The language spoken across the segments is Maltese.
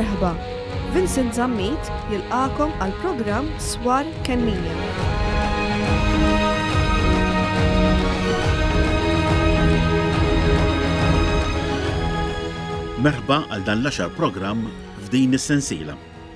Merħba, Vincent Zammit jilqakom għal programm Swar Kennija. Merħba għal dan l-10 programm f'din is-sensiela.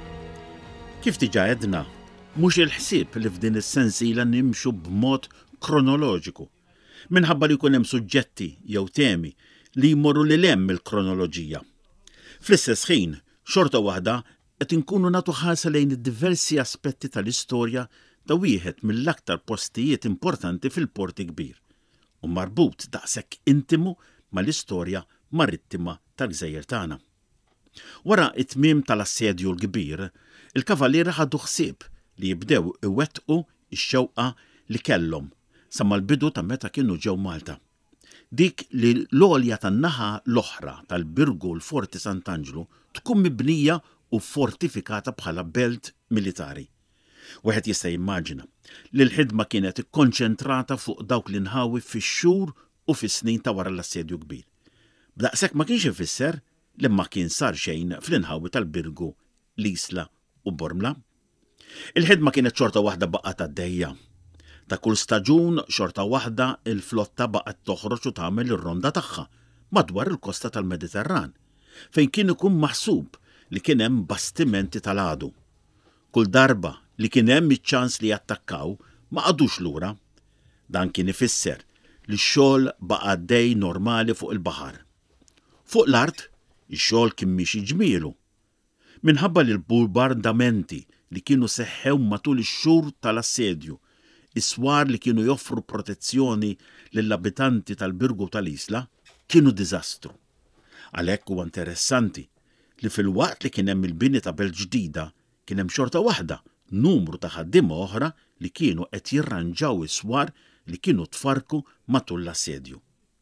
Kif diġà għedna, mhux il-ħsieb li f'din is-sensiela nimxu b'mod kronoloġiku. Minħabba li jkun hemm suġġetti jew temi li jmorru lil hemm il-kronoloġija. Fl-istess ħin, xorta waħda qed inkunu nagħtu ħarsa lejn id-diversi aspetti tal-istorja ta' wieħed mill-aktar postijiet importanti fil-Porti Kbir u marbut daqshekk intimu mal-istorja marittima tal-Gżejjer tagħna. Wara it-tmiem tal-assedju l-kbir, il-kavalieri ħadu ħsieb li jibdew iwettqu x-xewqa li kellhom sa mal-bidu ta' meta kienu ġew Malta. Dik li l-għolja tan-naħa l-oħra tal-Birgu l-Forti Sant'Angelo tkun mibnija u fortifikata bħala belt militari. Wieħed jista' jimmaġina li l-ħidma kienet ikkonċentrata fuq dawk l-inħawi fix-xhur u fis-snin ta' wara l-assedju kbir. B'daqshekk ma kienx ifisser li ma kien sar xejn fl-inħawi tal-Birgu, l-Isla u Bormla. Il-ħidma kienet xorta waħda baqgħet għaddejja. Ta' kull staġun xorta waħda il-flotta baqgħet toħroġ u tagħmel ir-ronda tagħha madwar il-kosta tal-Mediterran, fejn kien ikun maħsub li kien hemm bastimenti tal-għadu. Kull darba li kien hemm iċ-ċans li jattakkaw ma qagħdux lura. Dan kien ifisser li x-xogħol baqa' għaddej normali fuq il-baħar. Fuq l-art, ix-xogħol kien mixi ġmielu. Minħabba li l-bombardamenti li kienu seħħew matul ix-xhur tal-assedju, is-swar li kienu joffru protezzjoni lill-abitanti tal-Birgu tal-Isla kienu diżastru. Għalhekk huwa interessanti li fil-waqt li kien hemm il-bini ta' belt ġdida kien hemm xorta waħda numru ta' ħaddiema oħra li kienu qed jirranġaw is-swar li kienu tfarku matul l-assedju.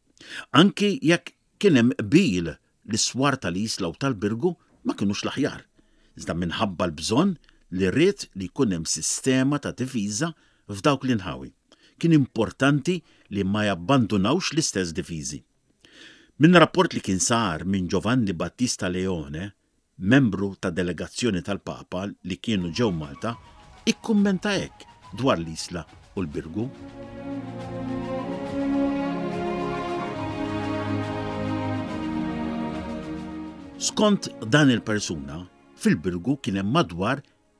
Anki jekk kien hemm qbil li s-swar tal-Isla u tal-Birgu ma kinux l-aħjar, iżda minħabba l-bżonn li rrid li jkun hemm sistema ta' difiża f'dawk l-inħawi. Kien importanti li ma jabbandunawx l-istess difiżi. Min rapport li kien sar minn Giovanni Battista Leone, membru ta' delegazzjoni tal-Papa li kienu ġew Malta, ikkummenta hekk dwar l-Isla u l-Birgu. Skont dan il-persuna, fil-Birgu kien hemm madwar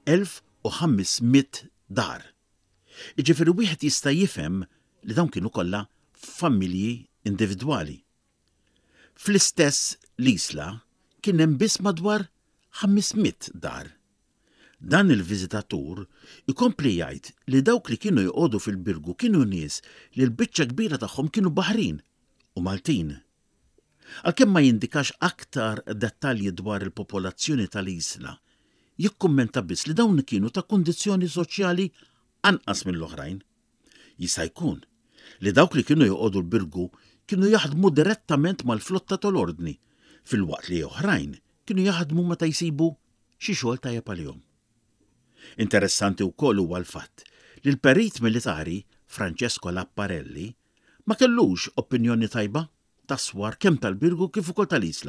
1500 dar. Iġifieri wieħed jista' jifhem li dawn kienu kollha familji individwali. Fl-istess l-Isla kien hemm biss madwar 500 dar. Dan il-viżitatur ikompli jgħid li dawk li kienu jqogħdu fil-Birgu kienu nies li l-biċċa kbira tagħhom kienu Baħrin u Maltin. Għalkemm ma jindikax aktar dettalji dwar il-popolazzjoni tal-Isla, jikkummenta biss li dawn kienu ta' kundizzjoni soċjali anqas mill-oħrajn. Jista' jkun li dawk li kienu joqogħdu l-Birgu kienu jaħdmu direttament mal-flotta tal-ordni, fil-waqt li oħrajn kienu jaħdmu meta jsibu xi xogħol tajjeb għalihom. Interessanti wkoll huwa l-fatt li l-perit militari Francesco Lapparelli ma kellux opinjoni tajba tas-swar kemm tal-Birgu kif ukoll tal-Isla.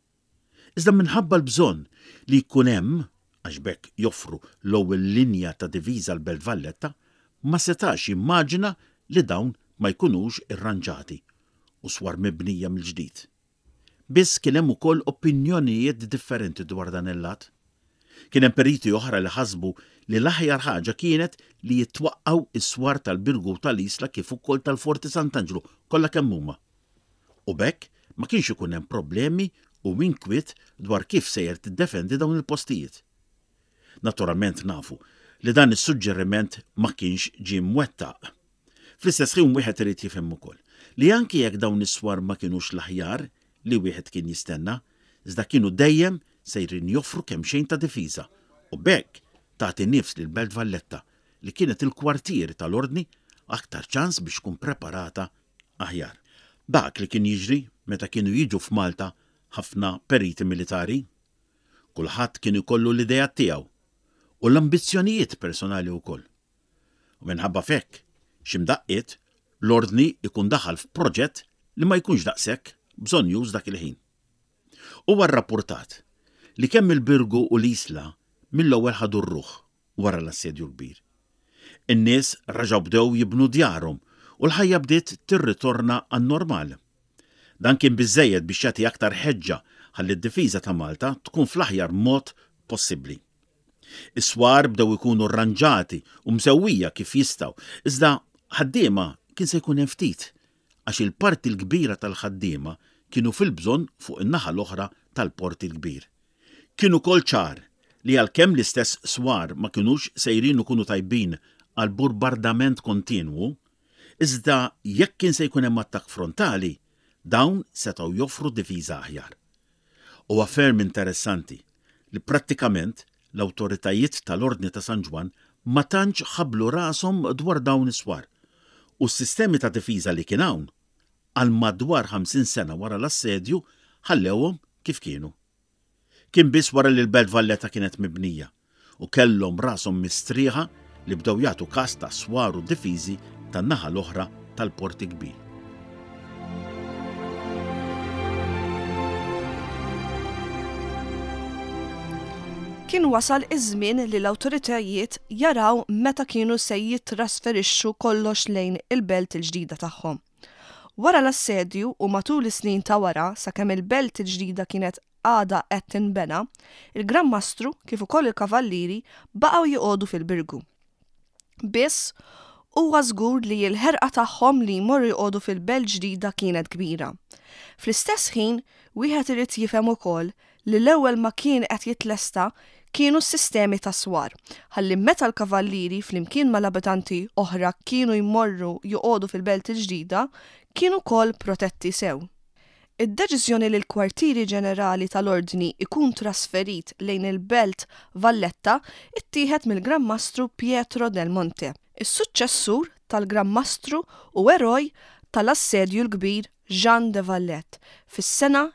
Iżda minħabba l-bżonn li jkun hemm għax bekk joffru l-ewwel linja ta' diviża l-Belt Valletta, ma setax jimmaġina li dawn ma jkunux irranġati u swar mibnija mill-ġdid. Biss kien hemm ukoll opinjonijiet differenti dwar dan il-lat. Kien hemm periti oħra li ħasbu li l-aħjar ħaġa kienet li jittwaqqgħu is-swar tal-Birgu tal-Isla kif ukoll tal-Forti Sant'Angelo kollha kemm huma. U bekk ma kienx ikun hemm problemi u inkwiet dwar kif sejjer tiddefendi dawn il-postijiet. Naturalment nafu li dan is-suġġeriment ma kienx ġie mwettaq. Fl-istess ħin wieħed irid jifhem ukoll li anke jekk dawn is-swar ma kienux l-aħjar li wieħed kien jistenna, iżda kienu dejjem sejrin joffru kemm xejn ta' difiża u bekk tagħti nifs lil Belt Valletta li kienet il-kwartier tal-ordni aktar ċans biex tkun preparata aħjar. Dak li kien jiġri meta kienu jiġu f'Malta ħafna periti militari, kulħadd kien ikollu l-idea tiegħu u l-ambizzjonijiet personali wkoll. U minħabba fekk, x'imdaqqiet l-ordni ikun daħal f'proġett li ma jkunx daqshekk bżonn już dak il-ħin. Huwa rrappurtat li kemm il-Birgu u l-Isla mill-ewwel ħadu r-ruħ wara l-assedju kbir. In-nies raġgħu bdew jibnu djarhom u l-ħajja bdiet tirritorna għan-normal. Dan kien biżżejjed biex jagħti aktar ħeġġa ħalli d-difiża ta' Malta tkun fl-aħjar mod possibbli. Is-swar bdew ikunu rranġati u msewwija kif jistgħu, iżda ħaddiema kien se jkun hemm ftit għax il-parti l-kbira tal-ħaddiema kienu fil-bżonn fuq in-naħa l-oħra tal-port il-kbir. Kienu kol ċar li għalkemm l-istess swar ma kinux sejrin ikunu tajbin għal bombardament kontinwu, iżda jekk kien se jkun hemm attakk frontali, dawn setgħu joffru difiża aħjar. Huwa ferm interessanti li prattikament l-awtoritajiet tal-Ordni ta' San Ġwan ma tantx ħablu rashom dwar dawn is-swar u s-sistemi ta' difiża li kien hawn għal madwar 50 sena wara l-assedju ħallewhom kif kienu. Kien biss wara li l-Belt Valletta kienet mibnija u kellhom rashom mistrieħa li bdew jagħtu każ ta' swar u difiżi tan-naħa l-oħra tal-Port Kbir. Kien wasal iż-żmien li l-awtoritajiet jaraw meta kienu se jittrasferixxu kollox lejn il-belt il-ġdida tagħhom. Wara l-assedju u matul is-snin ta' wara sakemm il-belt il-ġdida kienet għada qed tinbena, il-Gran Mastru kif ukoll il-Kavallieri baqgħu joqogħdu fil-Birgu. Biss huwa żgur li l-ħerqa tagħhom li jmorru joqogħdu fil-belt ġdida kienet kbira. Fl-istess ħin wieħed irid jifhem ukoll li l-ewwel ma kien qed jitlesta kienu s-sistemi ta' swar, ħalli meta l-Kavallieri flimkien mal-abitanti oħra kienu jmorru joqogħdu fil-belt il-ġdida, kienu wkoll protetti sew. Id-deċiżjoni li l-Kwartieri Ġenerali tal-Ordni ikun trasferit lejn il-Belt Valletta ittieħed mill-Gran Mastru Pietro del Monte, is-suċċessur tal-Gran Mastru u eroj tal-assedju l-kbir Jean de Valette fis-sena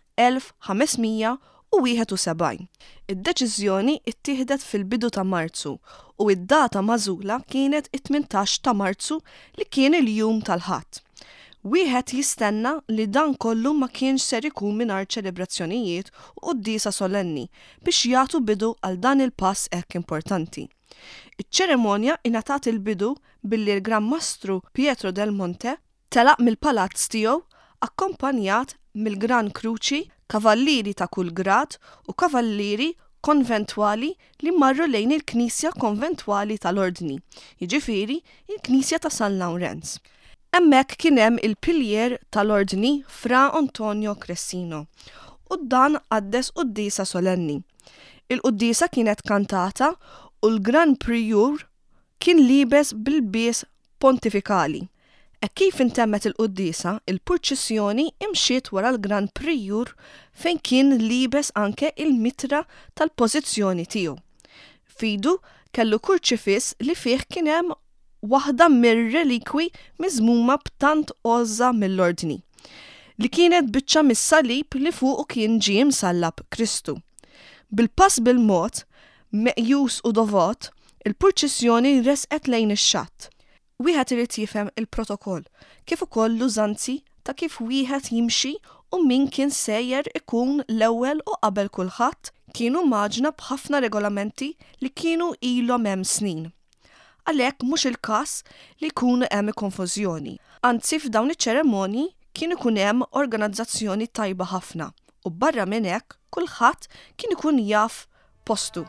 1571. Id-deċiżjoni ittieħdet fil-bidu ta' Marzu u id-data magħżula kienet it-18 ta' Marzu li kien il-jum tal-ħadd. Wieħed jistenna li dan kollu ma kienx ser ikun mingħajr ċelebrazzjonijiet u quddiesa solenni biex jagħtu bidu għal dan il-pass hekk importanti. Iċ-ċerimonja ingħatat il-bidu billi l-Gran Mastru Pietro del Monte telaq mill-palazz tiegħu akkompanjat mill-Gran Kruċi, kavallieri ta' kull grad u kavallieri konventwali li marru lejn il-Knisja Konventwali tal-Ordni, jiġifieri il-Knisja ta' San Lawrenz. Hemmhekk kien hemm il-piljer tal-Ordni Fra Antonio Cressino u dan għaddes quddiesa solenni. Il-quddiesa kienet kantata u l-Gran Prior kien liebes bil-bies pontifikali. Kif intemmet il-quddiesa, il-purċissjoni imxiet wara l-Gran Prior fejn kien liebes anke il-mitra tal-pożizzjoni tiegħu. Fidu kellu kurċifiss li fih kien hemm waħda mir-relikwi miżmuma b'tant għoża mill-Ordni, li kienet biċċa mis-salib li fuqu kien ġie msallab Kristu. Bil-pass bil-mod, meqjus u dovot, il-purċissjoni resqet lejn ix-xatt. Wieħed irid jifhem il-protokoll, kif ukoll l-użanzi ta' kif wieħed jimxi u min kien sejjer ikun l-ewwel u qabel kulħadd kienu maġna b'ħafna regolamenti li kienu ilhom hemm snin. Għalhekk mhux il-każ li jkun hemm konfużjoni. Anzi f'dawn iċ-ċeremonji kien ikun hemm organizzazzjoni tajba ħafna u barra minn hekk kulħadd kien ikun jaf postu.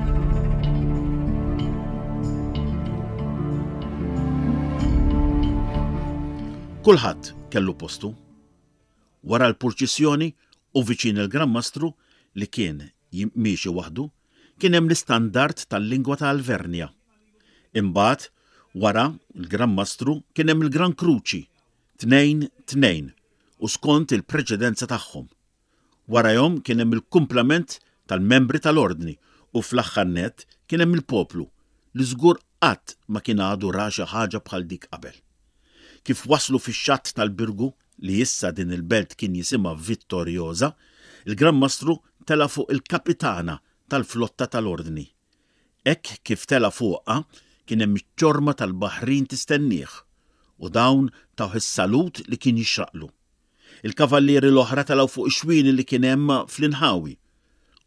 Kulħadd kellu postu. Wara l-purċissjoni u viċin il-Gran Mastru li kien jimmiexi waħdu, kien hemm l-istandard tal-lingwa ta' Alvernja. Imbagħad wara l-Gran Mastru kien hemm il-Gran Kruċi, 2-2 u skont il-preċedenza tagħhom. Warahom kien hemm il-kumplament tal-membri tal-Ordni u fl-aħħar nett kien hemm il-poplu li żgur qatt ma kien għadu ra xi ħaġa bħal dik qabel. Kif waslu fix-xatt tal-Birgu li issa din il-belt kien jisimha Vittorjosa, il-Gran Mastru tela fuq il-kapitana tal-flotta tal-Ordni. Hekk kif tela fuqha kien hemm iċ-ċorma tal-baħrin tistennieh u dawn taw is-salut li kien jixraqlu. Il-kavallieri l-oħra telgħu fuq ix-xwieni li kien hemm fl-inħawi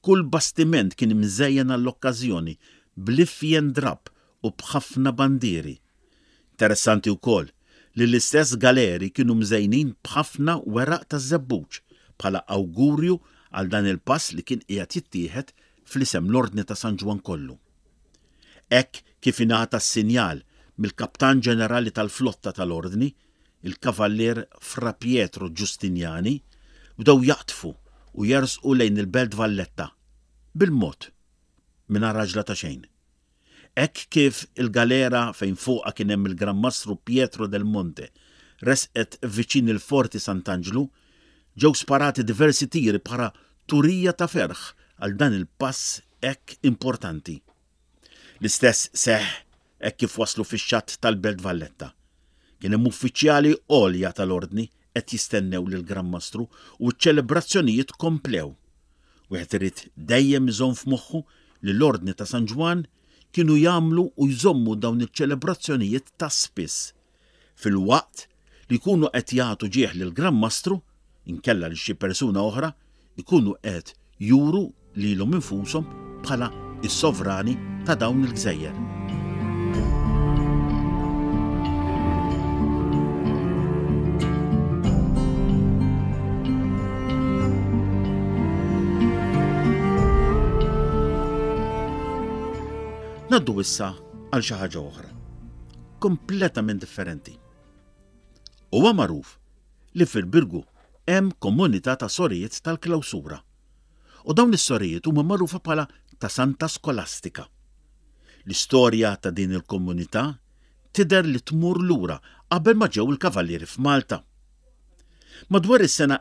Kull bastiment kien imżejjen għall-okkażjoni b'liffjen drab u b'ħafna bandieri. Interessanti wkoll li l-istess galeri kienu mżejnin b'ħafna weraq ta' żebbuġ bħala awgurju għal dan il-pass li kien qiegħed jittieħed fl-isem l-Ordni ta' San Ġwan kollu. Hekk kif ingħata s-sinjal mill-Kaptan Ġenerali tal-Flotta tal-Ordni, il-Kavallier Fra Pietro Giustiniani, bdew jaqtfu u jersqu lejn il-Belt Valletta, bil-mod, mingħajr raġla ta' xejn. Hekk kif il-galera fejn fuqha kien hemm il-Grammastru Pietro del Monte resqet viċin il-Forti Sant'Angelo, ġew sparati diversi tiri bħala turija ta' ferħ għal dan il-pass hekk importanti. L-istess seħħ hekk kif waslu fix-xatt tal-Belt Valletta. Kien hemm uffiċjali għolja tal-Ordni qed jistennew lill-Grammastru u ċ-ċelebrazzjonijiet komplew. Wieħed irid dejjem iżomm f'moħħu li l-Ordni ta' San Ġwan kienu jagħmlu u jżommu dawn iċ-ċelebrazzjonijiet ta' spiss. Fil-waqt li jkunu qed jagħtu ġieħ lill-Grammastru, inkella li xi persuna oħra, ikunu qed juru lilhom infushom bħala is-sovrani ta' dawn il-Gżejjer. Naddu issa għal xi ħaġa oħra, kompletament differenti. Huwa magħruf li fil-Birgu hemm komunità ta' sorijiet tal-klawsura. U dawn is-sorijiet huma magħrufa bħala ta' Santa Skolastika. L-istorja ta' din il-komunità tidher li tmur lura qabel ma ġew il-Kavallieri f'Malta. Madwar is-sena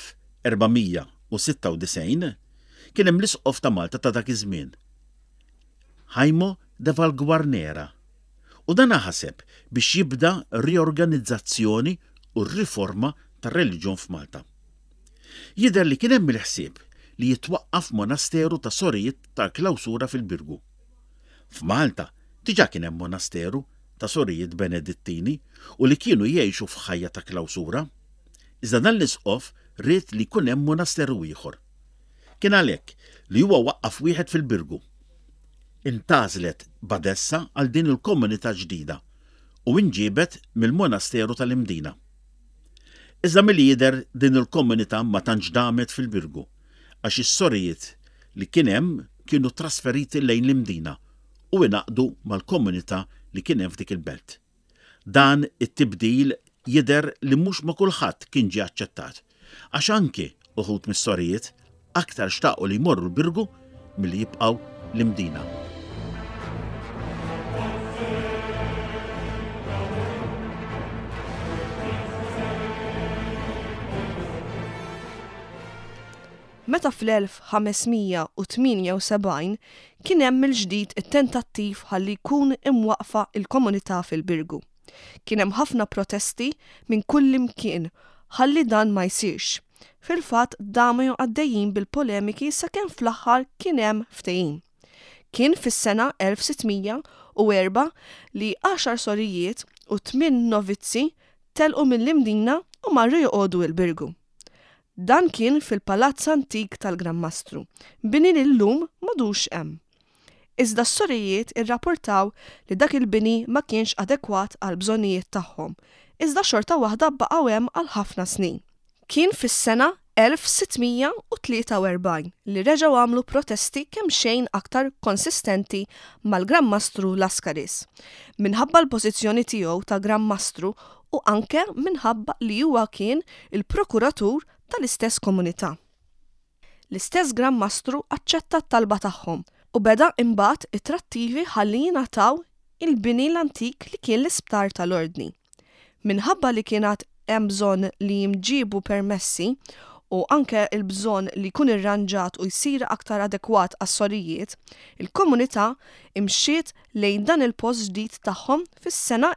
1496 kien hemm l-isqof ta' Malta ta' dak iż-żmien, Jaime de Valguarnera, u dan ħaseb biex jibda riorganizzazzjoni u riforma tar-reliġjon f'Malta. Jidher li kien hemm il-ħsieb li jitwaqqaf monasteru ta' sorijiet tal-klawsura fil-Birgu. F'Malta diġà kien hemm monasteru ta' sorijiet Benedettini u li kienu jgħixu f'ħajja ta' klawsura, iżda dan l-isqof ried li jkun hemm monasteru ieħor. Kien għalhekk li huwa waqqaf wieħed fil-Birgu. Intażlet Badessa għal din il-komunità ġdida u inġiebet mill-monasteru tal-Imdina. Iżda milli jidher din il-komunità ma tantx damet fil-Birgu għax is-sorijiet li kien hemm kienu trasferiti lejn l-Imdina u ingħaqdu mal-komunità li kien hemm f'dik il-belt. Dan it-tibdil jidher li mhux ma' kulħadd kien ġie aċċettat għax anke uħud mis-sorijiet aktar xtaqgħu li jmorru l-Birgu milli jibqgħu l-Imdina. Meta fl-1578 kien hemm il-ġdid it-tentattiv ħalli jkun imwaqfa il-komunità fil-Birgu. Kien hemm ħafna protesti minn kull imkien ħalli dan ma jsirx. Fil-fatt damu għaddejjin bil-polemiki sakemm fl-aħħar kien hemm ftehim. Kien fis-sena 1604 li 10 sorijiet u 8 novizzi telqu mill-Imdina u marru joqogħdu l-Birgu. Dan kien fil-Palazz Antik tal-Grammastru, bini li llum m'għadux hemm. Iżda s-sorijiet irrapportaw li dak il-bini ma kienx adekwat għal bżonnijiet tagħhom, iżda xorta waħda baqgħu hemm għal ħafna snin. Kien fis-sena 1643 li reġgħu għamlu protesti kemm xejn aktar konsistenti mal-Grammastru Laskaris, minħabba l-pożizzjoni tiegħu ta' Grammastru u anke minħabba li huwa kien il-prokuratur tal-istess komunità. L-istess Grammastru aċċetta t-talba tagħhom u beda imbagħad it-trattivi ħalli jingħataw il-bini l-antik li kien l-isptar tal-Ordni. Minħabba li kienet hemm bżonn li jimġibu permessi u anke il-bżonn li jkun irranġat u jsir aktar adekwat għas-sorijiet, il-komunità imxiet lejn dan il-post ġdid tagħhom fis-sena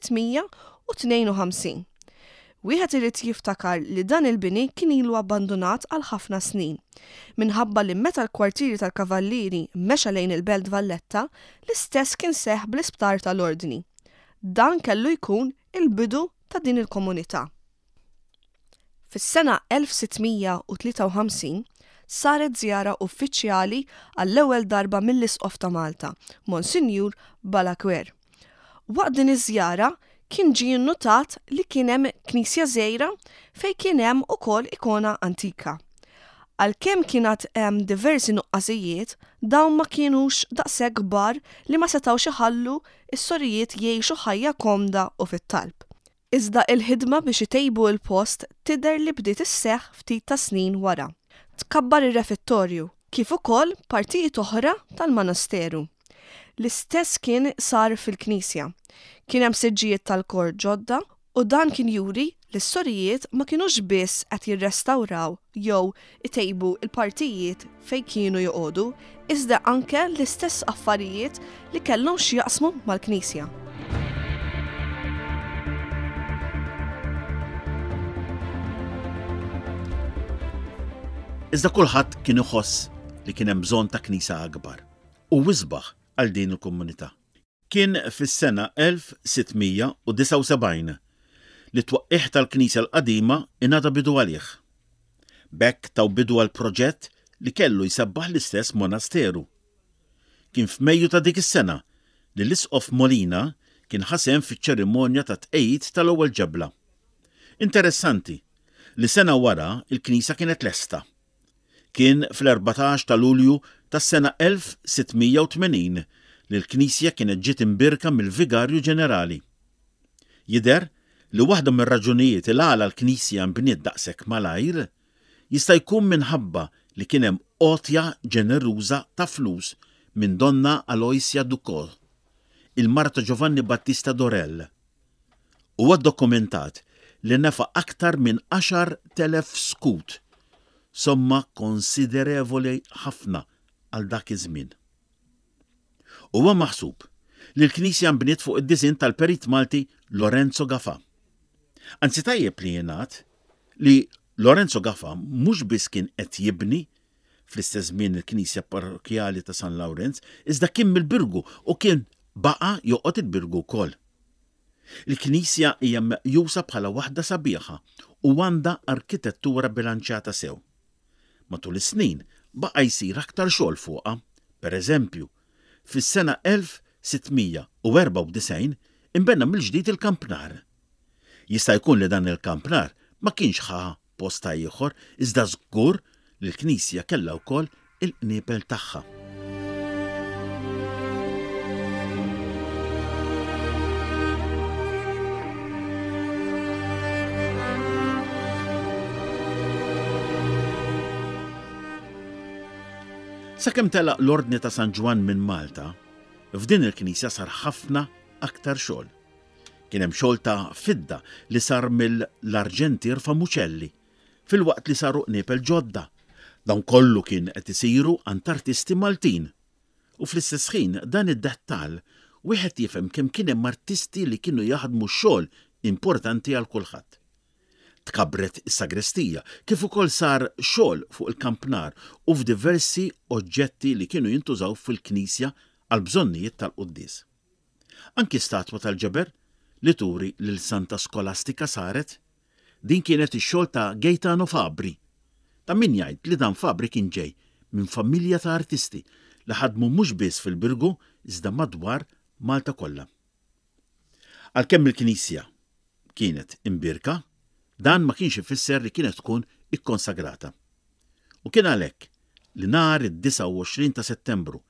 1652. Wieħed irid jiftakar li dan il-bini kien ilu abbandonat għal ħafna snin, minħabba li meta l-kwartieri tal-Kavallieri mexa lejn il-Belt Valletta, l-istess kien seħħ bl-isptar tal-Ordni. Dan kellu jkun il-bidu ta' din il-komunità. Fis-sena 1653 saret żjara uffiċjali għall-ewwel darba mill-Isqof ta' Malta, Monsinjur Balakwer. Waqt din iż-żjara kien ġie nnotat li kien hemm knisja żgħira fejn kien hemm ukoll ikona antika. Għalkemm kienet hemm diversi nuqqasijiet, dawn ma kienux daqshekk kbar li ma setgħux iħallu s-sorijiet jgħixu ħajja komda u fit-talb. Iżda il-ħidma biex itejbu l-post tidher li bdiet isseħħ ftit ta' snin wara. Tkabbar ir-refettorju, kif ukoll partijiet oħra tal-monasteru. L-istess kien sar fil-Knisja. Kien hemm siġġijiet tal-kor ġodda u dan kien juri li s-sorijiet ma kienux biss qed jirrestawraw jew itejbu l-partijiet fejn kienu joqogħdu, iżda anke l-istess affarijiet li kellhom x'jaqsmu mal-Knisja. Iżda kulħadd kien iħoss li kien hemm bżonn ta' knisja akbar u wisbaħ għal din il-komunità. Kien fis-sena 1679 li twaqqih tal-Knisja l-qadima ingħata bidu għalih. Bekk taw bidu għal proġett li kellu jsebbaħ l-istess monasteru. Kien f'Mejju ta' dik is-sena li l-Isqof Molina kien ħasem fiċ-ċerimonja ta' tqejjid tal-ewwel ġebla. Interessanti li sena wara il-Knisja kienet lesta. Kien fl-14 ta' Lulju tas-sena 1680 li l-Knisja kienet ġiet imbirka mill-Vigarju Ġenerali. Jidher li waħda mir-raġunijiet il għala l-Knisja nbniet daqshekk malajr jista' jkun minħabba li kien hemm qotja ġeneruża ta' flus minn Donna Aloysia Ducos, il-mara ta' Giovanni Battista Dorel. Huwa ddokumentat li nefa' aktar minn 10,000 skut, somma konsiderevoli ħafna għal dak iż-żmien. Huwa maħsub li l-Knisja nbniet fuq id-disinn tal-Perit Malti Lorenzo Gaffa. Anzi tajjeb li jingħad li Lorenzo Gaffa mhux biss kien qed jibni fl-istess żmien il-Knisja Parrokjali ta' San Lawrenz, iżda kien mill-Birgu u kien baqa' joqgħod il-Birgu wkoll. Il-Knisja hija meqjusa bħala waħda sabiħa u għandha arkitettura bilanċjata sew. Matul is-snin baqa' jsir aktar xogħol fuqha. Pereżempju, fis-sena 1694 imbenna mill-ġdid il-kampnar. Jista' jkun li dan il-kampnar ma kienx ħa posta ieħor iżda żgur li l-Knisja kellha wkoll il-qniepel tagħha. Sakemm telaq l-Ordni ta' San Ġwan minn Malta, f'din il-Knisja sar ħafna aktar xogħol. Kien hemm xogħol ta' fidda li sar mill-Arġentir Famucelli, filwaqt li saru qniepel ġodda. Dawn kollu kien qed isiru għand artisti Maltin. U fl-istess ħin dan id-dettall wieħed jifhem kemm kien hemm artisti li kienu jaħdmu xogħol importanti għal kulħadd. Tkabbret is-sagrestija, kif ukoll sar xogħol fuq il-kampnar u f'diversi oġġetti li kienu jintużaw fil-Knisja għal bżonnijiet tal-Qudies. Anki statwa tal-ġeber li turi lil Santa Skolastika saret, din kienet ix-xogħol ta' Gaetano Fabbri. Ta' min jgħid li dan Fabbri kien ġej minn familja ta' artisti li ħadmu mhux biss fil-Birgu iżda madwar Malta kollha. Għalkemm il-Knisja kienet imbirka, dan ma kienx ifisser li kienet tkun ikkonsagrata. U kien għalhekk li nhar id-29 ta' Settembru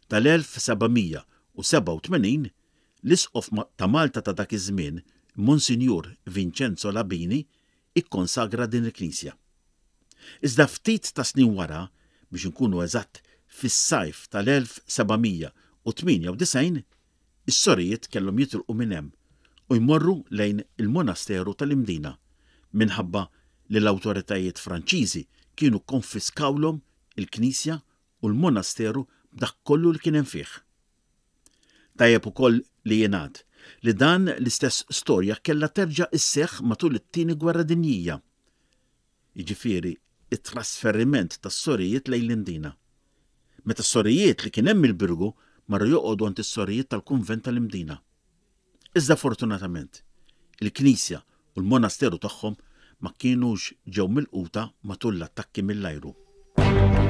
tal-1787 l-Isqof ta' Malta ta' dak iż-żmien, Monsinjur Vincenzo Labini, ikkonsagra din il-Knisja. Iżda ftit ta' snin wara, biex inkunu eżatt fis-sajf tal-1798, is-sorijiet kellhom jitilqu minn hemm u jmorru lejn il-Monasteru tal-Imdina minħabba li l-awtoritajiet Franċiżi kienu konfiskawlhom il-Knisja u l-Monasteru b'dak kollu li kien hemm fih. Tajjeb ukoll li jingħad li dan l-istess storja kellha terġa' isseħħ matul it-Tieni Gwerra Dinjija. Jiġifieri it-trasferiment tas-sorijiet lejn l-Imdina. Meta s-sorijiet li kien hemm il-Birgu marru joqogħdu għand is-sorijiet tal-Kunvent tal-Imdina. Iżda fortunatament, il-Knisja u l-Monasteru tagħhom ma kienux ġew milquta matul l-attakki mill-ajru.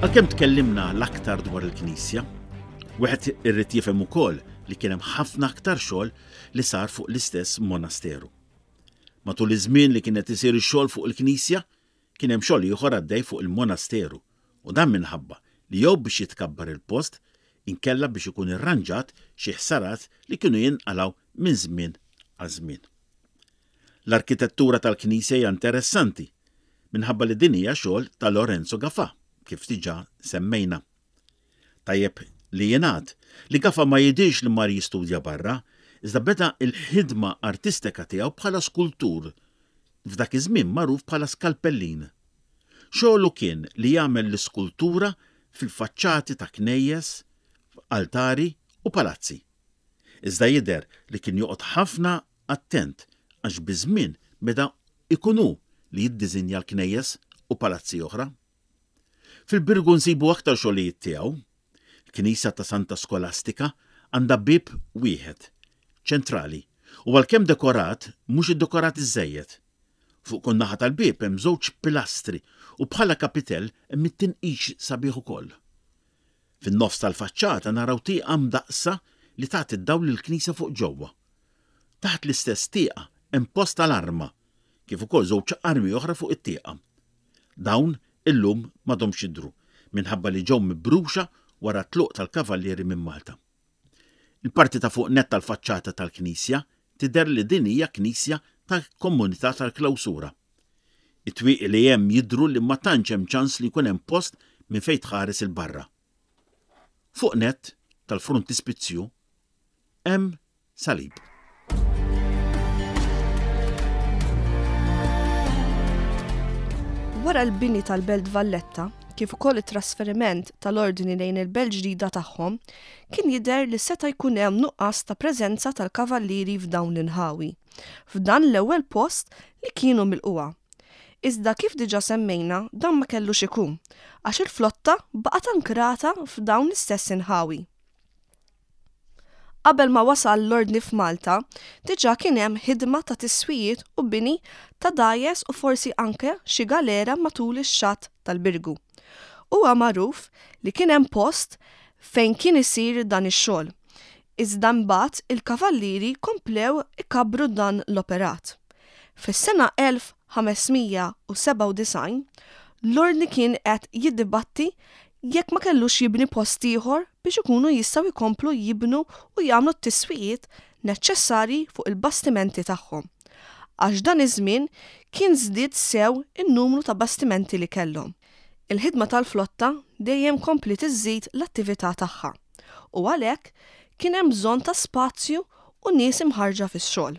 Għalkemm tkellimna l-aktar dwar il-Knisja, wieħed irrid jifhem ukoll li kien hemm ħafna aktar xogħol li sar fuq l-istess monasteru. Matul iż-żmien li kienet isir ix-xogħol fuq il-Knisja, kien hemm xogħol ieħor għaddej fuq il-monasteru u dan minħabba li jew biex jitkabbar il-post inkella biex ikun irranġat xi ħsarat li kienu jinqalgħu minn żmien għal żmien. L-arkitettura tal-Knisja hija interessanti minħabba li din hija xogħol ta' Lorenzo Gafà, kif diġà semmejna. Tajjeb li jingħad li Gafà ma jidhirx li mar jistudja barra, iżda beda il-ħidma artistika tiegħu bħala skultur, f'dak iż-żmien magħruf bħala skalpellin. Xogħlu kien li jagħmel l-iskultura fil-faċċati ta' knejjes, altari u palazzi. Iżda jidher li kien joqgħod ħafna attent għax biż-żmien beda ikunu li jiddiżinja l-knejjes u palazzi oħra. Fil-Birgu nsibu aktar xogħlijiet tiegħu. Knisja ta' Santa Skolastika għandha bieb wieħed, ċentrali, u għalkemm dekorat mhux iddekorat iżejjed. Fuq kun naħa tal-bieb hemm żewġ pilastri u bħala kapitell hemm it-tinqix sabiħ ukoll. Fin-nofs tal-faċċata naraw tieqa mdaqsa li tagħti d-dawl lill-Knisja fuq ġewwa. Taħt l-istess tieqa hemm post tal-arma, kif ukoll żewġ armi oħra fuq it-tieqa. Dawn illum m'għadhomx jidhru minħabba li ġew mibruxa wara tluq tal-kavallieri minn Malta. Il-parti ta' fuq nett tal-faċċata tal-Knisja tidher li din hija Knisja ta' komunità tal-klawsura. It-twieqi li hemm jidhru li ma tantx hemm ċans li jkun hemm post minn fejn tħares il-barra. Fuq nett tal-frontispizzju hemm salib. Wara l-bini tal-Belt Valletta, kif ukoll it-trasferiment tal-ordini lejn il-Belt ġdida tagħhom, kien jidher li seta' jkun hemm nuqqas ta' preżenza tal-kavallieri f'dawn l-inħawi, f'dan l-ewwel post li kienu milquha. Iżda kif diġà semmejna dan ma kellux ikun, għax il-flotta baqgħet ankrata f'dawn l-istess inħawi. Qabel ma wasal l-ordni f'Malta, diġà kien hemm ħidma ta' tiswijiet u bini ta' dajes u forsi anke xi galera matul ix-xatt tal-Birgu. Huwa magħruf li kien hemm post fejn kien isir dan ix-xogħol. Iżda mbagħad il-kavallieri komplew ikabbru dan l-operat. Fis-sena 1597 l-ordni kien qed jiddibatti jekk ma kellux jibni post ieħor biex ikunu jistgħu jkomplu jibnu u jagħmlu t-tiswijiet neċessarji fuq il-bastimenti tagħhom. Għax dan iż-żmien kien żdied sew in-numru ta' bastimenti li kellhom. Il-ħidma tal-flotta dejjem kompli tiżżid l-attività tagħha u għalhekk kien hemm bżonn ta' spazju u nies imħarġa fix-xogħol.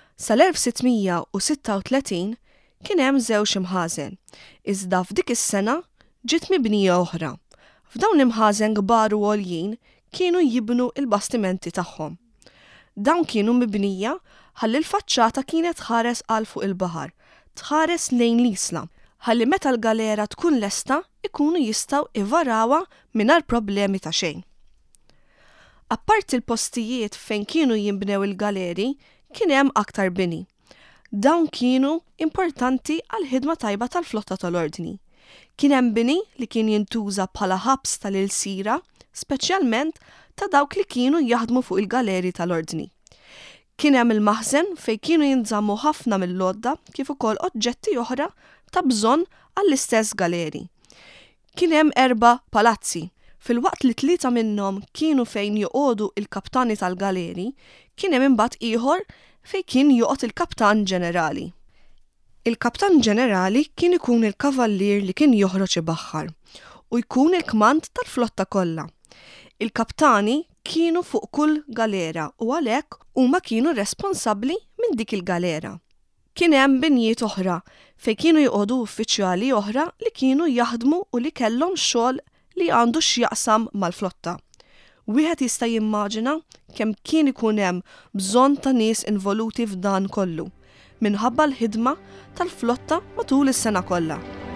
Sal-1636 kien hemm żewġ imħażen, iżda f'dik is-sena ġiet mibnija oħra. F'dawn l-imħażen kbar u għoljin kienu jibnu il-bastimenti tagħhom. Dawn kienu mibnija ħalli l-faċċata kienet tħares għal fuq il-baħar, tħares lejn l-isla, ħalli meta l-galera tkun lesta ikunu jistgħu ivarawha mingħajr problemi ta' xejn. Apparti l-postijiet fejn kienu jinbnew il-galeri, kien hemm aktar bini. Dawn kienu importanti għal ħidma tajba tal-flotta tal-ordni. Kien hemm bini li kien jintuża bħala ħabs tal-ilsira, speċjalment ta' dawk li kienu jaħdmu fuq il-galeri tal-ordni. Kien hemm il-maħżen fejn kienu jinżammu ħafna mill-lodda kif ukoll oġġetti oħra ta' bżonn għall-istess galeri. Kien hemm 4 palazzi. Fil-waqt li 3 minnhom kienu fejn joqogħdu il-kaptani tal-galeri, kien hemm imbagħad ieħor fejn kien joqgħod il-kaptan ġenerali. Il-kaptan ġenerali kien ikun il-kavallier li kien joħroġ ibaħħar u jkun il-kmand tal-flotta kollha. Il-kaptani kienu fuq kull galera u għalhekk huma kienu responsabbli minn dik il-galera. Kien hemm binjiet oħra fejn kienu joqogħdu uffiċjali oħra li kienu jaħdmu u li kellhom xogħol li għandu x'jaqsam mal-flotta. Wieħed jista' jimmaġina kemm kien ikun hemm bżonn ta' nies involuti f'dan kollu minħabba l-ħidma tal-flotta matul is-sena kollha.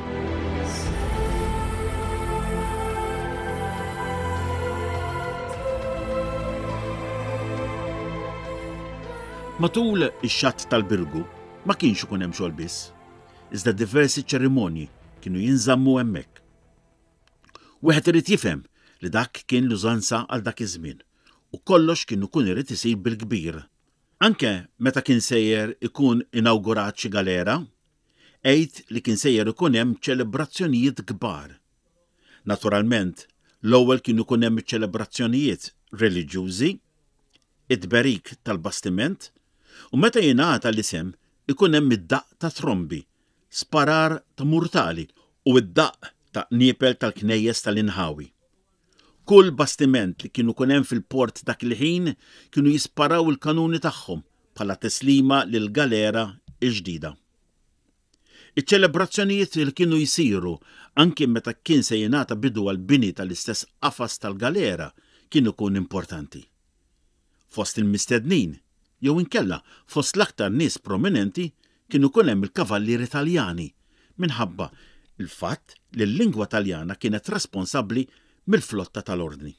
Matul ix-xatt tal-Birgu ma kienx ikun hemm xogħol biss, iżda diversi ċerimonji kienu jinżammu hemmhekk. Wieħed irid jifhem li dak kien l-użanza għal dak iż-żmien u kollox kien ikun irid isir bil-kbir. Anke meta kien sejjer ikun inawgurat xi galera, għid li kien sejjer ikun hemm ċelebrazzjonijiet kbar. Naturalment, l-ewwel kienu ikun hemm ċelebrazzjonijiet reliġjużi, it-tberik tal-bastiment, u meta jingħata l-isem ikun hemm id-daqq ta' trombi, sparar ta' murtali u id-daqq ta' niepel tal-knejjes tal-inħawi. Kull bastiment li kienu kun hemm fil-port dak il-ħin kienu jisparaw il-kanuni tagħhom bħala teslima lil galera ġdida. Iċ-ċelebrazzjonijiet li kienu jsiru anke meta kien se jingħata bidu għal bini tal-istess qafas tal-galera kienu kun importanti. Fost il-mistednin, jew inkella fost l-aktar nies prominenti kienu kun hemm il-kavallieri Taljani minħabba il-fatt li l-lingwa Taljana kienet responsabbli mill-flotta tal-ordni.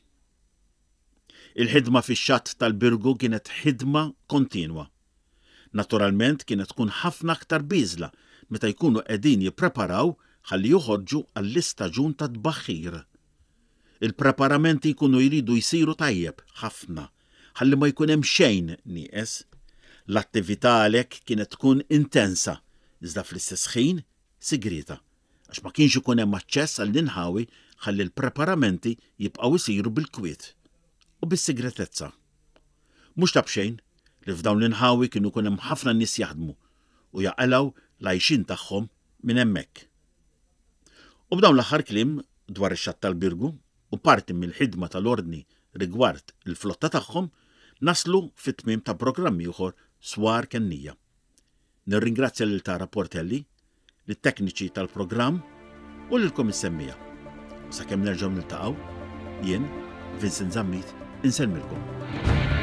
Il-ħidma fix-xatt tal-Birgu kienet ħidma kontinwa. Naturalment kienet tkun ħafna aktar biżla meta jkunu qegħdin jippreparaw ħalli joħorġu għall-istaġun ta' tbaħħir. Il-preparamenti jkunu jridu jsiru tajjeb ħafna ħalli ma jkun hemm xejn nieqes. L-attività għalhekk kienet tkun intensa, iżda fl-istess ħin sigrita, għax ma kienx ikun hemm aċċess għall-inħawi ħalli l-preparamenti jibqgħu jsiru bil-kwiet u bis-sigretezza. Mhux ta' bxejn li f'dawn l-inħawi kienu jkun hemm ħafna nies jaħdmu u jaqalgħu l-għajxin tagħhom minn hemmhekk. U b'dawn l-aħħar kliem dwar ix-xatt tal-Birgu u parti mill-ħidma tal-ordni rigward il-flotta tagħhom naslu fit-tmiem ta' programmi ieħor swar kennija. Nirringrazzja lil Tara Portelli, lit-tekniċi tal-programm u lilkom is-semmija. Sakemm nerġgħu niltaqgħu, jien, Vincent Zammit, insellmilkom.